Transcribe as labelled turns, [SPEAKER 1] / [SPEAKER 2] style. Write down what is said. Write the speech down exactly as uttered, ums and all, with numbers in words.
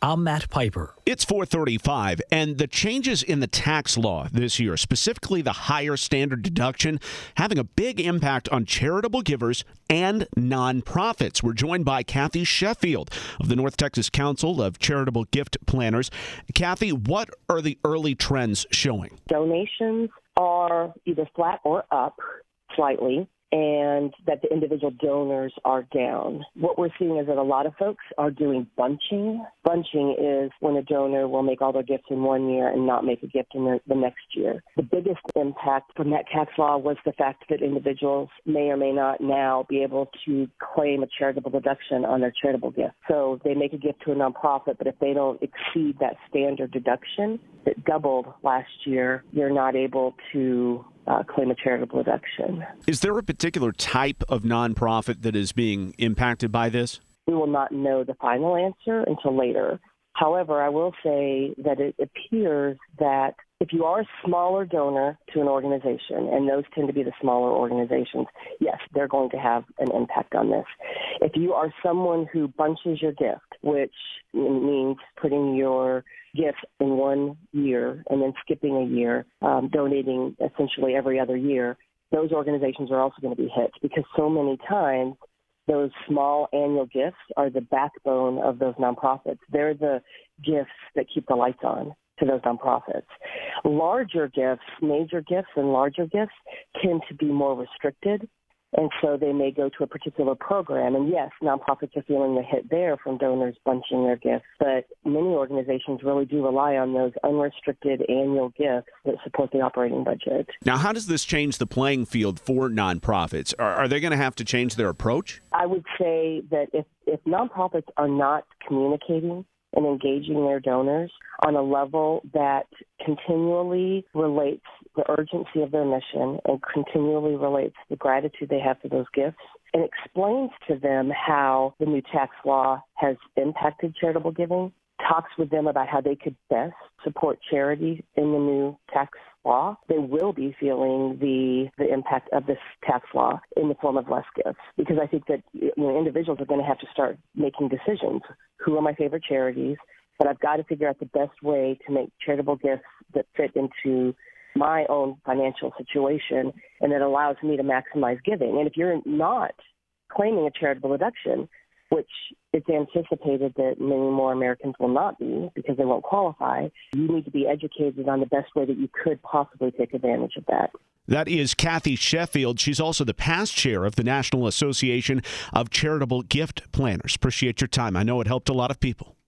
[SPEAKER 1] I'm Matt Piper.
[SPEAKER 2] It's four thirty-five, and the changes in the tax law this year, specifically the higher standard deduction, having a big impact on charitable givers and nonprofits. We're joined by Kathy Sheffield of the North Texas Council of Charitable Gift Planners. Kathy, what are the early trends showing?
[SPEAKER 3] Donations are either flat or up slightly, and that the individual donors are down. What we're seeing is that a lot of folks are doing bunching. Bunching is when a donor will make all their gifts in one year and not make a gift in the, the next year. The biggest impact from that tax law was the fact that individuals may or may not now be able to claim a charitable deduction on their charitable gift. So they make a gift to a nonprofit, but if they don't exceed that standard deduction that doubled last year, you're not able to Uh, claim a charitable deduction.
[SPEAKER 2] Is there a particular type of nonprofit that is being impacted by this?
[SPEAKER 3] We will not know the final answer until later. However, I will say that it appears that if you are a smaller donor to an organization, and those tend to be the smaller organizations, yes, they're going to have an impact on this. If you are someone who bunches your gift, which means putting your gifts in one year and then skipping a year, um, donating essentially every other year, those organizations are also going to be hit because so many times those small annual gifts are the backbone of those nonprofits. They're the gifts that keep the lights on to those nonprofits. Larger gifts, major gifts and larger gifts tend to be more restricted, and so they may go to a particular program. And yes, nonprofits are feeling the hit there from donors bunching their gifts, but many organizations really do rely on those unrestricted annual gifts that support the operating budget.
[SPEAKER 2] Now, how does this change the playing field for nonprofits? Are, are they going to have to change their approach?
[SPEAKER 3] I would say that if, if nonprofits are not communicating and engaging their donors on a level that continually relates the urgency of their mission and continually relates the gratitude they have for those gifts and explains to them how the new tax law has impacted charitable giving, talks with them about how they could best support charity in the new tax law, they will be feeling the the impact of this tax law in the form of less gifts. Because I think that you know, individuals are going to have to start making decisions. Who are my favorite charities? But I've got to figure out the best way to make charitable gifts that fit into my own financial situation and that allows me to maximize giving. And if you're not claiming a charitable deduction, which it's anticipated that many more Americans will not be because they won't qualify, you need to be educated on the best way that you could possibly take advantage of that.
[SPEAKER 2] That is Kathy Sheffield. She's also the past chair of the National Association of Charitable Gift Planners. Appreciate your time. I know it helped a lot of people.